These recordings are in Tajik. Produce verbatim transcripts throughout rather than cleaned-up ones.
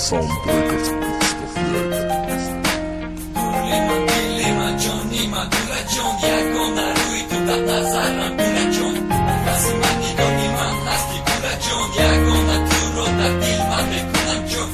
Soundbreakers Beats of Lake. Lima, Lima, John, Lima, Gula John, Diagona, Rui, tu dat Nazara, Gula John. Fasimani, Gonima, Nasti, Gula John, Diagona, Turo, da Dilma, Bekuna John.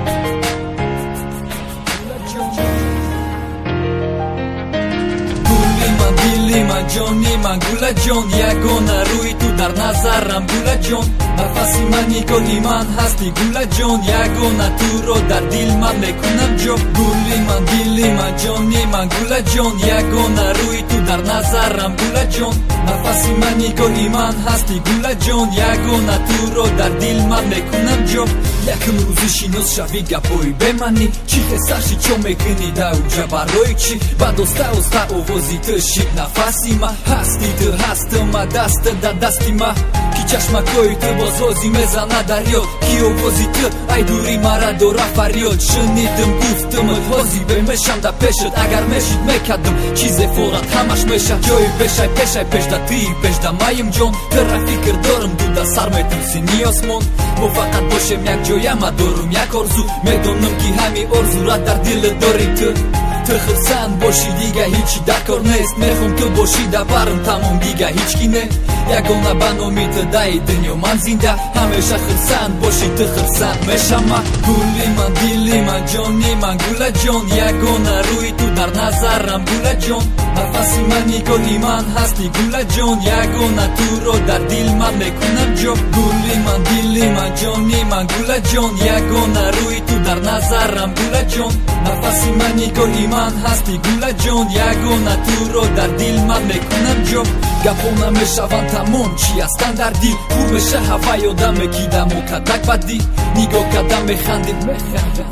Lima, Lima, John, Lima, Gula John, Diagona, Rui, tu dar Nazara, Gula John. Fasimani, Goniman, Hasti, Gula John, Diagona, Turo, dar Dilma, Bekuna John. Lima, Lima, John, Lima, Gula John, Diagona, Rui, tu dar Nazara, Gula John. Fasimani, Goniman, Hasti, Gula John, Diagona, Turo, dar Dilma, Bekuna John. Yakın uzuşinos shaviga poi bemani Chihe sashi chome gâni da uja baroici Badosta osta ovozită și nafasima Hasti të hastă ma dastă da dastima Kichash ma koită bozozi mezana dario Ki ovozită ai duri marado rafariot Shënit dëm guftë më hozi be me sham da peshët Agar me shit me kadëm Qize forat hamash me shah Gjoj peshaj peshaj pesh da ti pesh da majëm gjon Të rafikër dorëm du da sarme tëm si një osmon Mo fakat boshe mjak gjoja ma dorëm jak orzu Me donëm ki hami orzu radar dile dori të Të khërsan boshi diga hiqi da kornes Me khum të boshi da barëm tamon diga hiq kine Ja gona banomi të daj dënjo man zinda Hamesha khërsan boshi të khërsan me shama Gulima dilima gjonima gula gjon Ja gona rui tu dar nazaram gula gjon Fasimani koliman hasti gula gjon Ja gona turo dar dilma me kunam gjo Gulima dilima gjonima gula gjon Ja gona rui tu dar nazaram gula gjon Fasimani koliman hasti gula gjon Ja gona turo dar dilma me kunam gjo Gapona me shavanta mon Qia standardi Ku me shë havajo da me kida mo kadak badi Nigo kada me khandin me khandin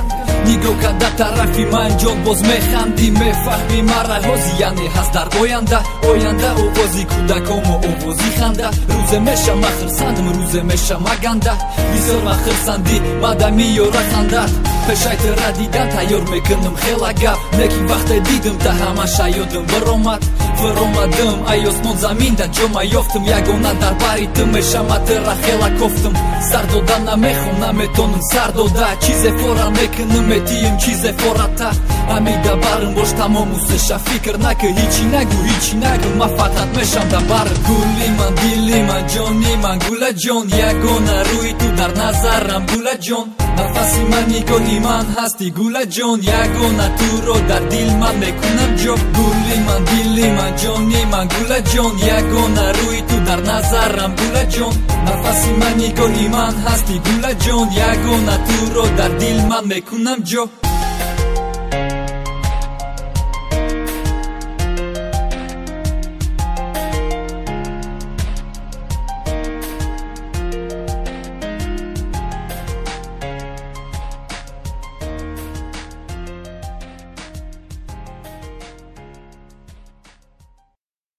Nigo kada tarafi man gjon boz me khandi Me fahmi marra hozi jani hasdar Ojanda, ojanda o vozi kuda komo o vozi khanda Ruze me shama khërsandim ruze me shama ganda Visër ma khërsandi madami jora khandat Peshaj të radidat ayor me këndëm khela gap Nekin vaxt e didëm ta hamasha jodëm vëromat Vëromat dëm ajo s'mon zaminda Gjoma joftëm jagona darbari të me shama të rahela koftëm Sardo da na me khum na me tonëm sardo da Qize fora me këndëm me tijëm qize fora ta Ami da barën bosh ta momu se shafikër na kë hiqi nagu hiqi nagu Ma fatat me sham da barën Gulima dilima gjonima gula gjon Jagona rui tu dar nazaram gula gjon Fasimani koliman hasti gula gjon Jagona turo dar dilma me kunam gjo Gulima dilima gjonima gula gjon Jagona rui tu dar nazaram gula gjon Fasimani koliman hasti gula gjon Jagona turo dar dilma me kunam gjo